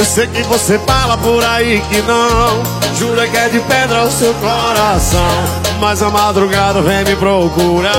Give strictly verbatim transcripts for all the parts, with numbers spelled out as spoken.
sei que você fala por aí que não, jura que é de pedra o seu coração, mas a madrugada vem me procurar.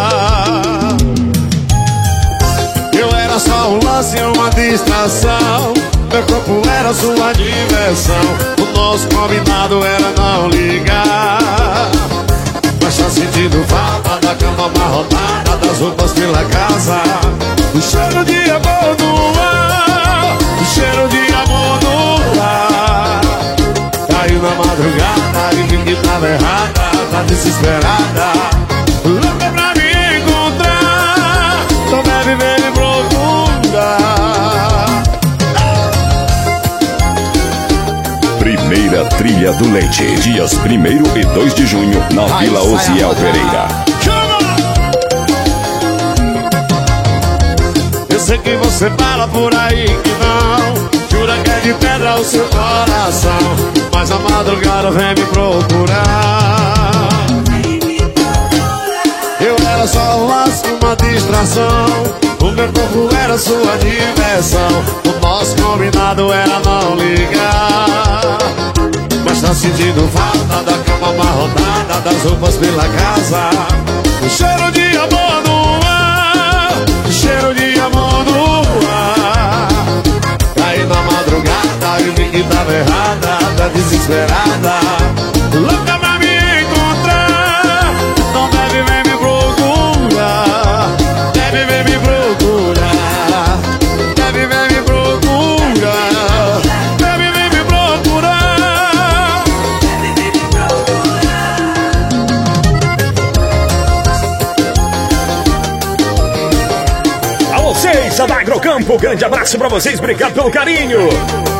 Eu era só um lance, uma distração, meu corpo era sua diversão, o nosso combinado era não ligar. Mas tá sentindo falta da cama amarrotada, das roupas pela casa, o cheiro de amor no ar, o cheiro de amor no ar. Caiu na madrugada e vi que tava errada, tá desesperada, louca pra me encontrar, então deve ver me procurar. Primeira Trilha do Leite, dias primeiro e dois de junho, na Vila Osiel Pereira. Eu sei que você fala por aí que não, jura que é de pedra o seu coração, mas a madrugada vem me procurar. Eu era só um laço, uma distração, o meu corpo era sua diversão, o nosso combinado era não ligar. Mas tá sentindo falta da cama amarrotada, das roupas pela casa, o cheiro de amor no ar, o cheiro de amor no ar. Aí na madrugada eu vi que tava errada, tá desesperada, louca pra me encontrar, então deve vir me procurar, deve vir me procurar, deve vir me procurar, deve vir me procurar. A vocês, da Agrocampo, grande abraço pra vocês, obrigado pelo carinho.